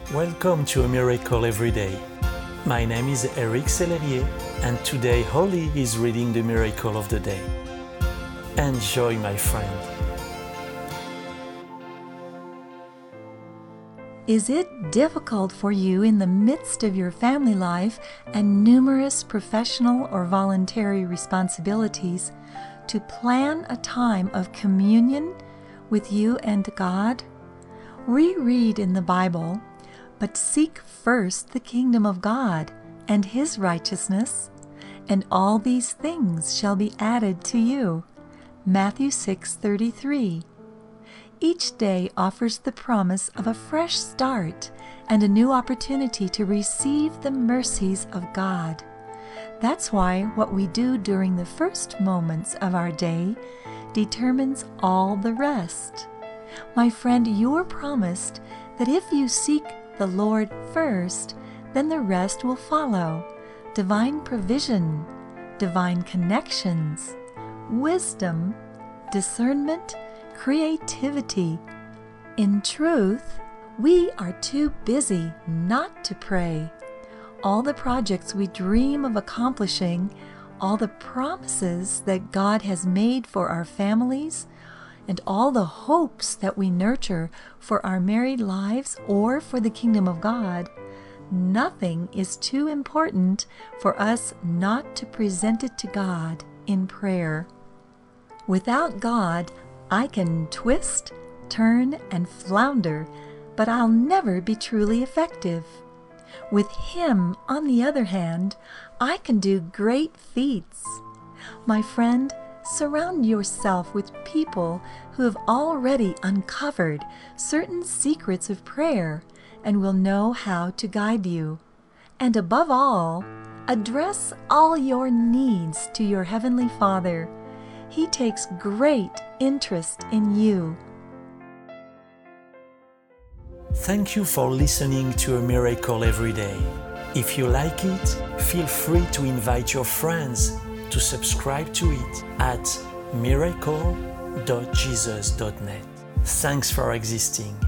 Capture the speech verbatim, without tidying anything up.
Welcome to A Miracle Every Day. My name is Eric Sellerier, and today Holly is reading the Miracle of the Day. Enjoy, my friend. Is it difficult for you in the midst of your family life and numerous professional or voluntary responsibilities to plan a time of communion with you and God? We read in the Bible, "But seek first the kingdom of God and His righteousness, and all these things shall be added to you." Matthew six thirty-three. Each day offers the promise of a fresh start and a new opportunity to receive the mercies of God. That's why what we do during the first moments of our day determines all the rest. My friend, you're promised that if you seek the Lord first, then the rest will follow. Divine provision, divine connections, wisdom, discernment, creativity. In truth, we are too busy not to pray. All the projects we dream of accomplishing, all the promises that God has made for our families, and all the hopes that we nurture for our married lives or for the kingdom of God, nothing is too important for us not to present it to God in prayer. Without God, I can twist, turn, and flounder, but I'll never be truly effective. With Him, on the other hand, I can do great feats. My friend, surround yourself with people who have already uncovered certain secrets of prayer and will know how to guide you. And above all, address all your needs to your Heavenly Father. He takes great interest in you. Thank you for listening to A Miracle Every Day. If you like it, feel free to invite your friends to subscribe to it at miracle dot jesus dot net. Thanks for existing.